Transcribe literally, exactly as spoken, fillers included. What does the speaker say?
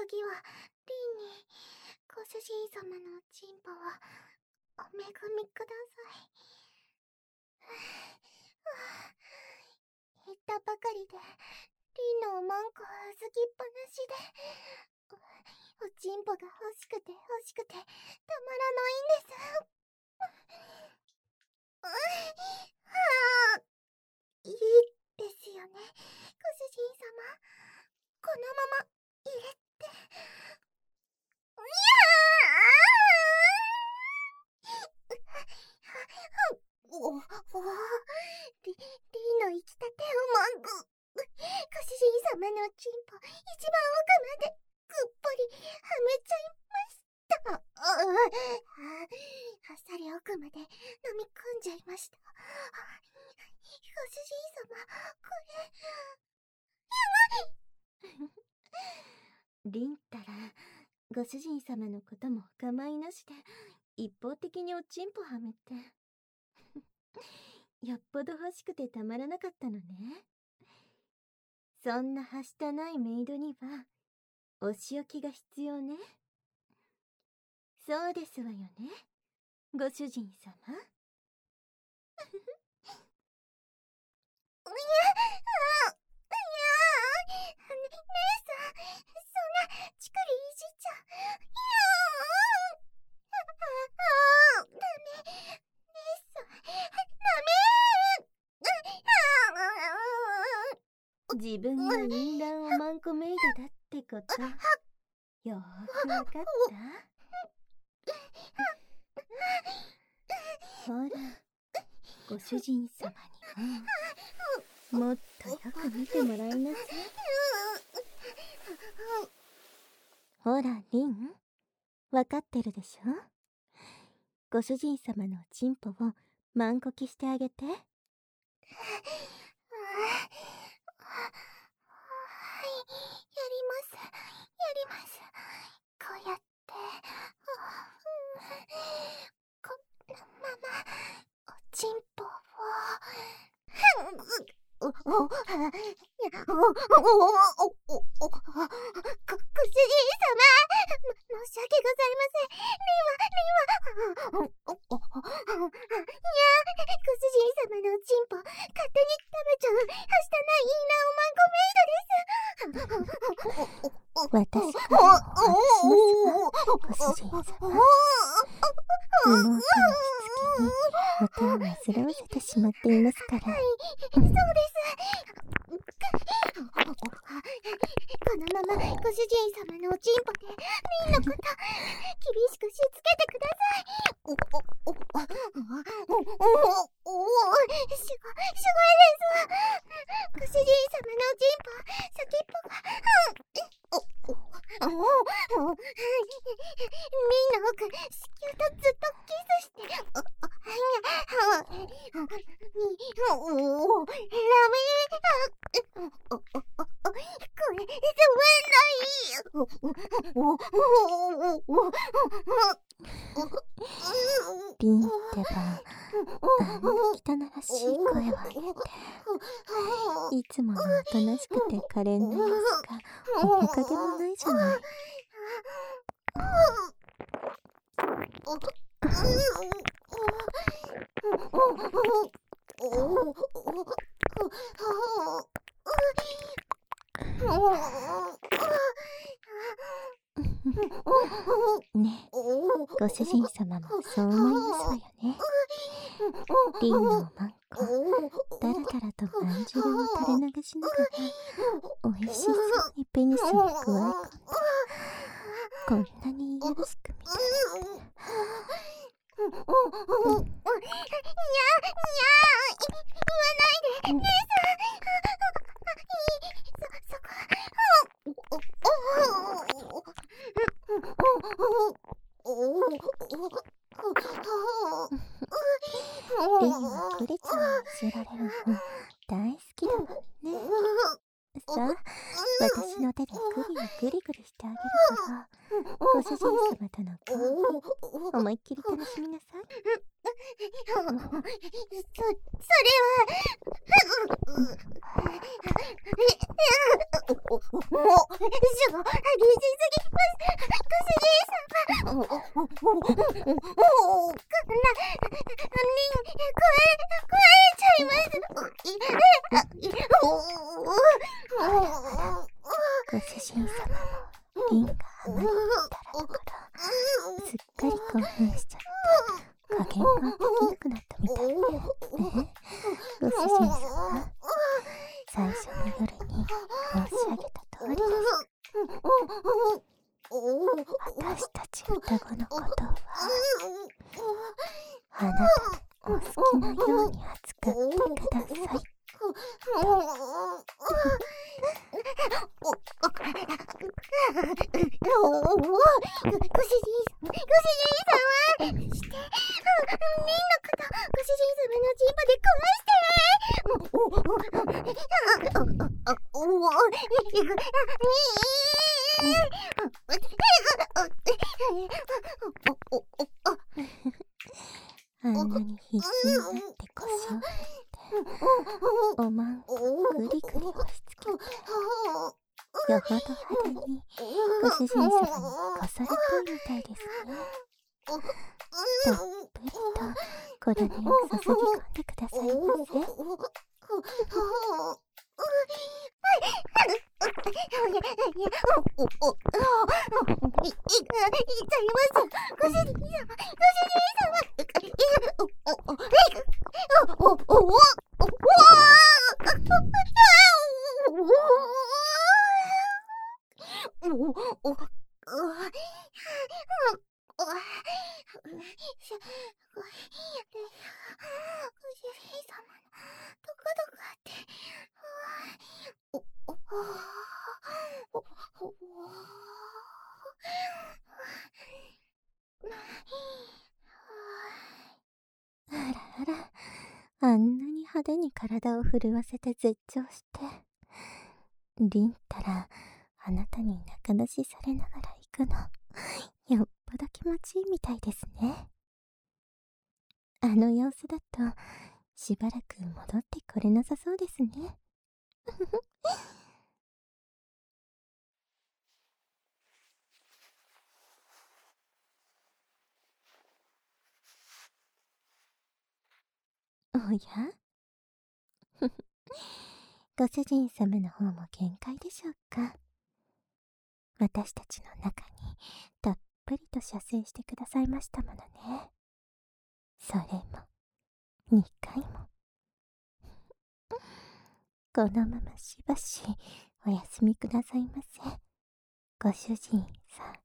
次はリンにご主人様のチンポをお恵みください。言ったばかりでリンのおまんこは好きっぱなしで、おちんぽが欲しくて欲しくてたまらないんです。はあ、いいですよね、ご主人様。このまま入れて。にゃーおおリリンの生きたておまんこ、ご主人様のチンポ一番奥までぐっぽりはめちゃいました。ああ、あっさり奥まで飲み込んじゃいました。ご主人様、これやばい。リンったらご主人様のこともお構いなしで一方的におちんぽはめてよっぽど欲しくてたまらなかったのね。そんなはしたないメイドにはお仕置きが必要ね。そうですわよね、ご主人様。いや、あ、いや、ね、姉さん、そんなチクリいじっちゃ、いや、ああ、ダメ、姉さん、ダメ。自分が淫乱おまんこメイドだってことよーくわかった？ほら、ご主人様にももっとよく見てもらいなさい。ほらリン、わかってるでしょ。ご主人様のチンポをマンコキしてあげて。はい、やります、やります。こうやってこのままおちんぽをおおおおおおおご主人様、申し訳ございません。リンはリンはおおいや、ご主人様のおちんぽ勝手に食べちゃうはしたないいいなおまんこメイドです。私からもお話しますわ、ご主人様。妹のしつけにお手を煩わせてしまっていますから。はい、そうです。このままご主人様のおちんぽでリンのこと厳しくしつけてください。おおおおおおおすごい、すごいです。ご主人様のおちんぽ先っぽがおおおおリンの奥子宮とずっとキスしておおおおラメおおおこれつまんない。おおおおおリンってばあんな汚らしい声を上げていつものおとなしくて可憐な様子が面影もないじゃない。ね、ご主人様もそう思いますわよね。リンのおまんこだらだらとまんじゅうを垂れ流しながらおいしそうにペニスに加え込んでこんなによろしく見たらにゃにゃ言わないで姉さん。そ、そこリンはクリちゃんにいじられるの大好きだもんね。さあ、私の手でグリをグリグリしてあげるからご主人様との顔思いっきり楽しみなさい。そ、それは激しすぎます。ご主人様。お、お、お、お、お、お、な、に、壊れ、壊れちゃいます。い、い、お、お、 ご主人様もリンがハマったらだからすっかり興奮しちゃって加減ができなくなったみたいね。ご主人様、最初の夜に申し上げた通りです。私たち双子のことはあなたのお好きなように扱ってください。 ご主人様、ご主人様、して、みんなこと、ご主人様のチンポで壊してお、お、お、お、お、お、 あんなに必死になって腰を振っておまんこぐりぐり押し付けてよほど派手にご主人様にこされたいみたいですね。たっぷりと小種を注ぎ込んでくださいませ。 い、い、いっちゃいます。ご主人様、ご主人様。お、お、お、お、お、お、 あらあら、あんなに派手に体を震わせて絶頂して、リンったらあなたに仲出しされながら行くの、よっぽど気持ちいいみたいですね。あの様子だとしばらく戻ってこれなさそうですね。おやご主人様の方も限界でしょうか。私たちの中にたっぷりと射精してくださいましたものね。それもにかいも。このまましばしお休みくださいませ、ご主人さん。